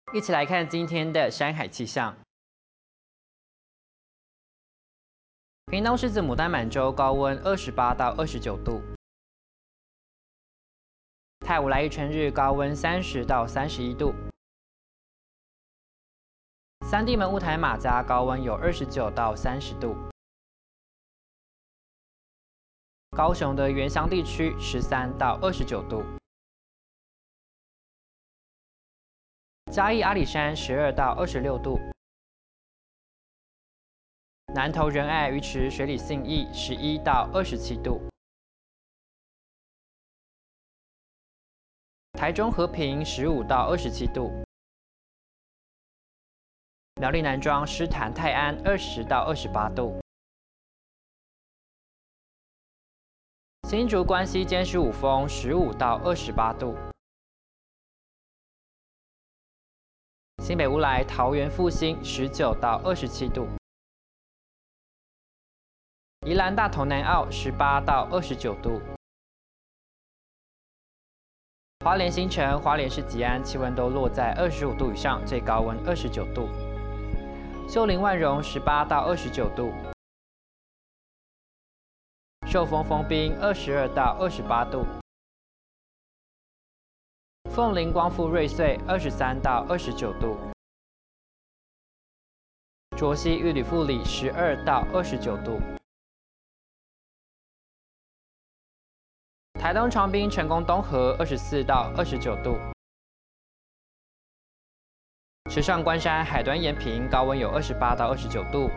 一起来看今天的山海气象。屏东狮子牡丹满洲高温28到29度，太武来玉成日高温30到31度，三地门雾台马家高温有29到30度，高雄的原乡地区13到29度，嘉义阿里山12到26度。 南投仁爱鱼池水里信义11到27度，台中和平15到27度，苗栗南庄狮潭泰安20到28度，新竹关西尖石五峰15到28度，新北乌来桃园复兴19到27度。 宜兰大同南澳18到29度，花莲新城、花莲市吉安气温都落在25度以上，最高温29度。秀林万荣18到29度，寿丰丰滨22到28度，凤林光复瑞穗23到29度，卓溪玉里富里12到29度。 台东长滨成功东河24到29度，池上关山海端延平高温有28到29度，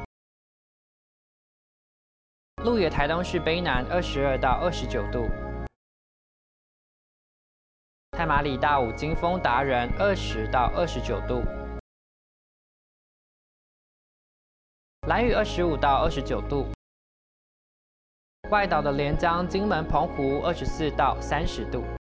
鹿野台东市卑南22到29度，太麻里大武金峰达人20到29度，兰屿25到29度。 外岛的连江、金门、澎湖24到30度。